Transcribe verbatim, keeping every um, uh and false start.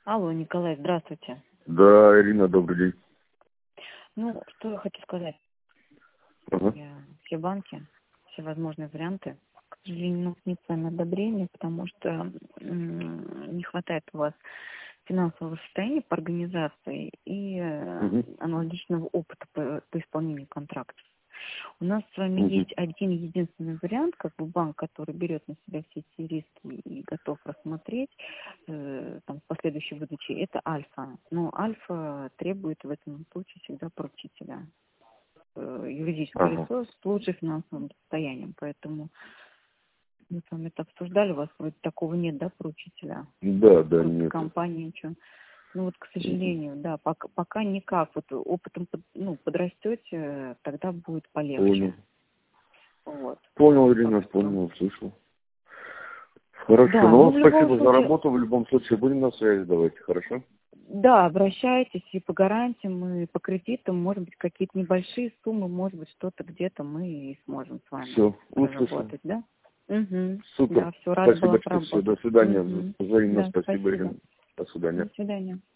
Алло, Николай, здравствуйте. Да, Ирина, добрый день. Ну, что я хочу сказать. Ага. Я все банки, все возможные варианты, к сожалению, ну, не с вами одобрение, потому что м, не хватает у вас финансового состояния по организации и э, Угу. аналогичного опыта по, по исполнению контрактов. У нас с вами Угу. есть один единственный вариант, как бы банк, который берет на себя все эти риски и готов рассмотреть э, там, в последующей выдаче, это Альфа. Но Альфа требует в этом случае всегда поручителя, э, юридическое Ага. лицо с лучшим финансовым состоянием. Поэтому мы с вами это обсуждали, у вас вроде такого нет, да, поручителя? Да, да, Просто нету. компания ничего. Ну вот, к Угу. сожалению, да, пока, пока никак. Вот опытом под- ну, подрастете, тогда будет полегче. Понял. Вот. Понял, Так Ирина, что, понял, слышал. Хорошо, да, ну ну в любом спасибо за случае, работу. В любом случае будем на связи, давайте, хорошо? да, обращайтесь и по гарантиям, и по кредитам, может быть, какие-то небольшие суммы, может быть, что-то где-то мы и сможем с вами Все, услышал. проработать, да? Угу. Супер. Да, все, рада была Спасибо, все, до поработать. свидания. Угу. Взаимно Да, спасибо, спасибо. Ирина. До свидания. До свидания.